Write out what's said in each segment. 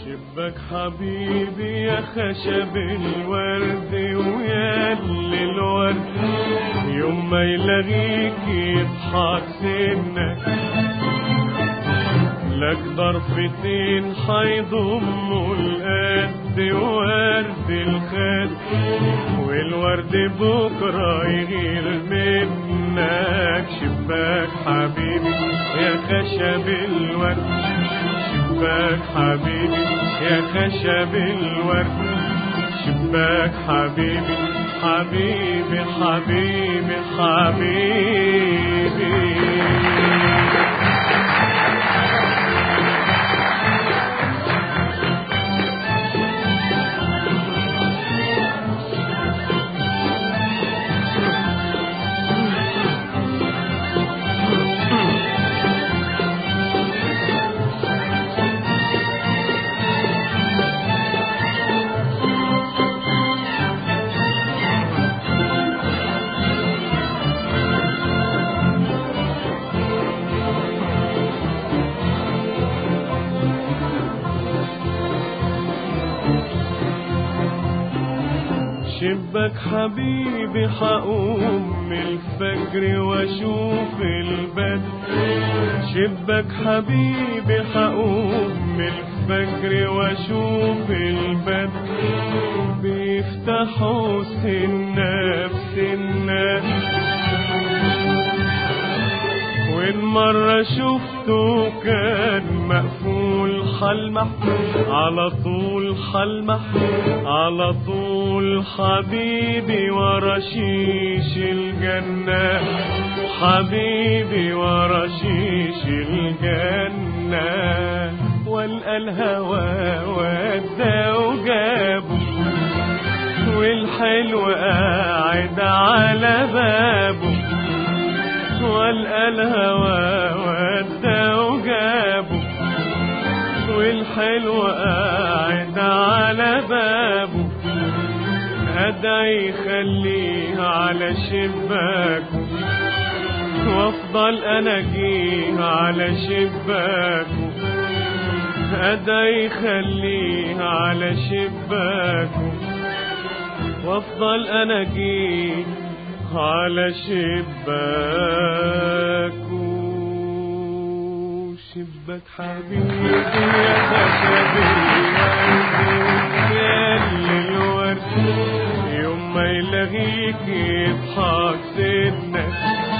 شبك حبيبي يا خشب الورد وياللي الورد يوم ما يلاقيك يضحك سنك لك ضرفتين حيضموا القد ورد الخد والورد بكرة يغير منك. شباك حبيبي يا خشب الورد شباك حبيبي يا خشب الورد شباك حبيبي حبيبي حبيبي حبيبي. شبك حبيبي حقوم من الفجر واشوف البدر شبك حبيبي حقوم من الفجر واشوف البدر بيفتحوا سنة بسنة وإن مرة شفته كان مقفول حلمح على طول حلمح على طول حبيبي ورشيش الجنة حبيبي ورشيش الجنة. والقى الهوى ودى وجابه والحلو قاعد على بابه والقى الهوى ودى وجابه والحلو قاعد على بابه أدعي خليه على شباكه وافضل اناجيه على شباكه أدعي خليه على شباكه وافضل اناجيه على شباكه. شبك حبيبي يا خشب الورد ياللي الورد يوم ما يلاقيك يضحك سنك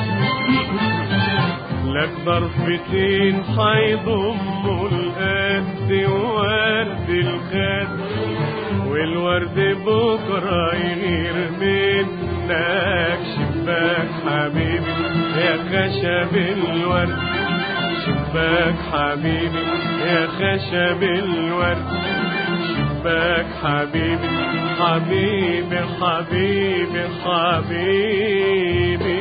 لك ضرفتين حيضموا القد ورد الخد والورد بكرة يغير منك. شباك حبيبي يا خشب الورد شباك حبيبي يا خشب الورد شباك حبيبي حبيبي حبيبي حبيبي.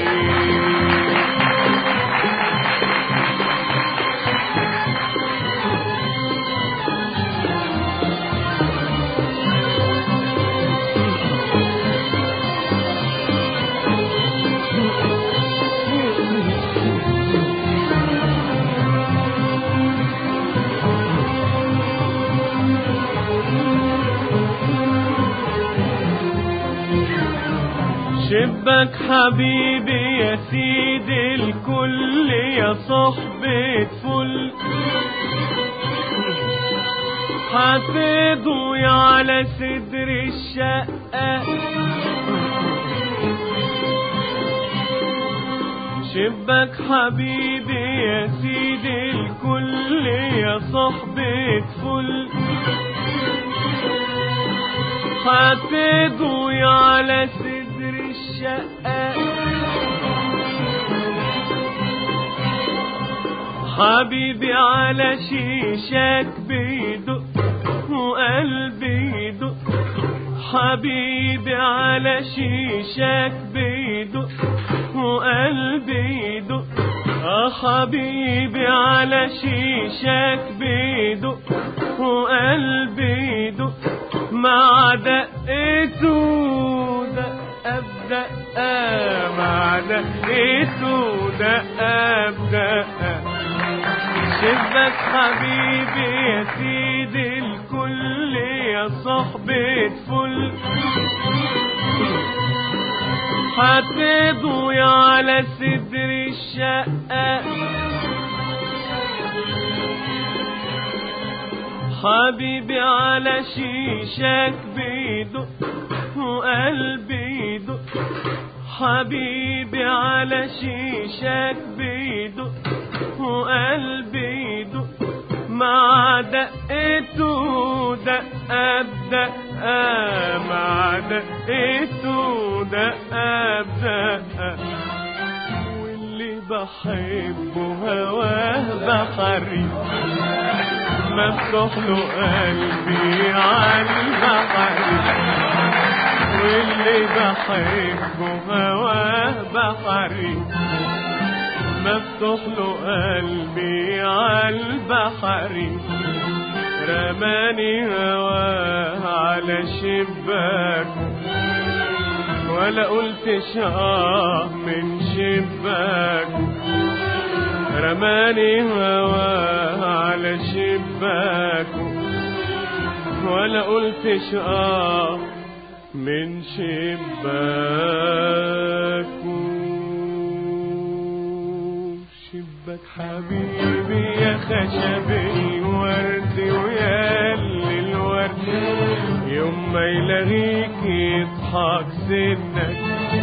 شبك حبيبي يا سيدي الكل يا صحبة فل هتضوي على صدر الشقة شبك حبيبي يا سيدي الكل يا صحبة فل هتضوي على صدر الشقة حبيبي على شيشك بيدق وقلبي يدق حبيبي على شيشك بيدق وقلبي يدق حبيبي على شيشك بيدق وقلبي يدق مع دقته دقة بدقة مع دقته دقة بدقة. شبك حبيبي يا سيدي صحبة فل هتضوي على صدر الشقة حبيبي على شيشك بيدق وقلبي يدق حبيبي على شيشك بيدق وقلبي يدق مع دقته دقة بدقة مع دقته دقة بدقة واللي بحبه هواه بحري مفتوح له قلبي عالبحر واللي بحبه هواه بحري مفتوح له قلبي عالبحر رماني هواه على شباكه ولا قلت شاه من شباكه رماني هواه على شباكه ولا قلت شاه من شباكه شباك حبيبي يا خشبي ورد ويا اللي الورد يوم ما يلاقيك يضحك سنك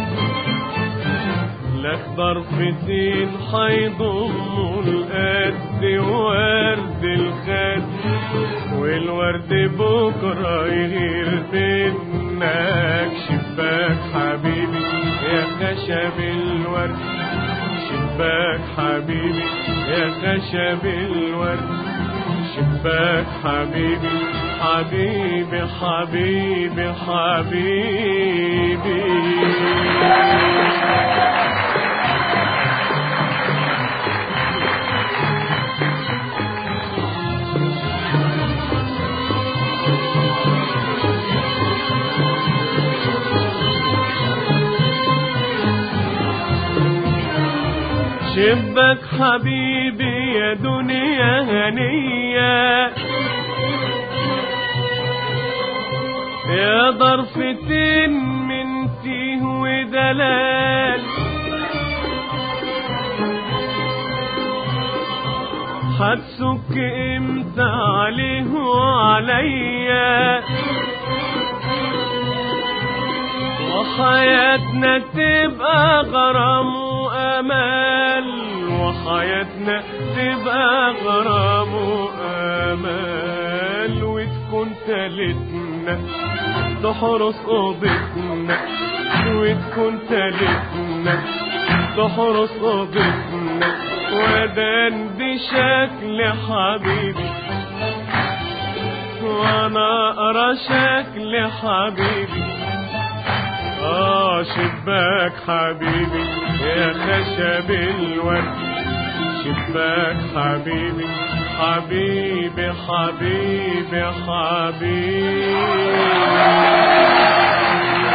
الاخضر فتين حيضموا القد ورد الخد والورد بكره يغير منك شباك حبيبي يا خشب الورد شباك حبيبي يا خشب الورد شباك حبيبي حبيبي حبيبي حبيبي شبك حبيبي يا دنيا هنية يا ضرفتين من تيه ودلال هتسك امتى عليه وعليا وحياتنا تبقى غرام وامال وحياتنا تبقى غرام وامال وتكون تالتنا تحرس اوضتنا وتكون تالتنا تحرس اوضتنا ودان بشكل حبيبي وانا ارى شكل حبيبي شباك حبيبي يا خشب الورد شباك حبيبي حبيبي حبيبي حبيبي